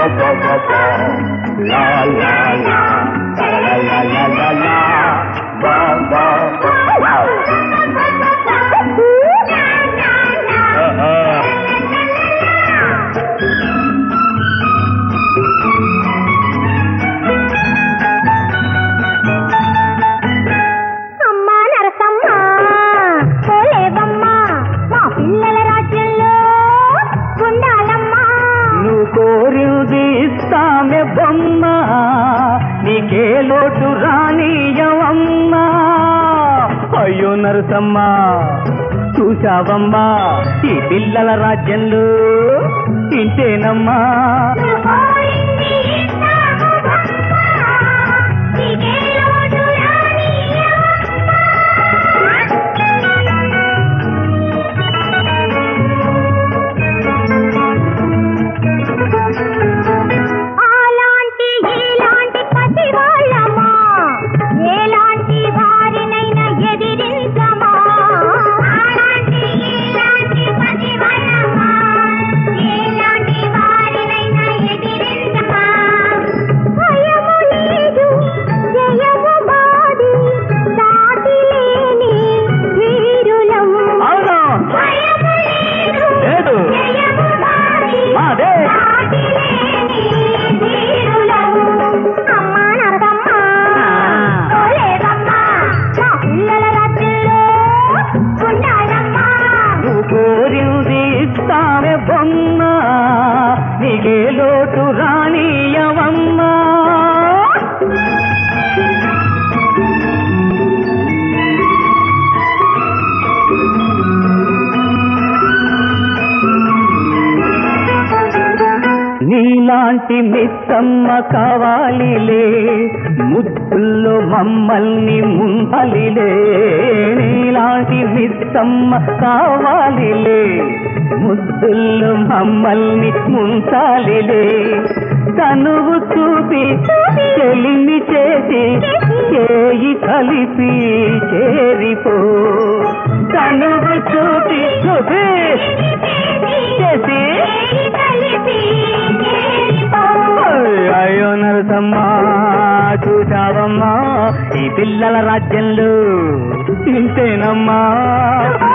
La la la, la la la la la, ba ba ba. అమ్మా నరసమ్మ పోలేవమ్మా మా పిల్లల రాజ్యంలో ఉండాలమ్మా. నువ్వు కోరింది ఇస్తామే బొమ్మ, నీకే లోటు రానీయవమ్మా. అయ్యో నరసమ్మా చూశావమ్మా ఈ పిల్లల రాజ్యంలో ఇంతేనమ్మా. బొమ్మ నీకే లోటు రానీయవమ్మా. నీలాంటి మిస్సమ్మ కావాలిలే, ముద్దుల్లో మమ్మల్ని ముంపలిలే. నీలాంటి మిస్సమ్మ కావాలిలే, ముద్దుల్లో మమ్మల్ని ముంచాలిలే. తనువు చూపి చెలిమి చేసి చేయి కలిపి చేరిపో. తనువు చూపి చూపి చేసి అయ్యో నరసమ్మా చూశావమ్మా ఈ పిల్లల రాజ్యంలో ఇంతేనమ్మా.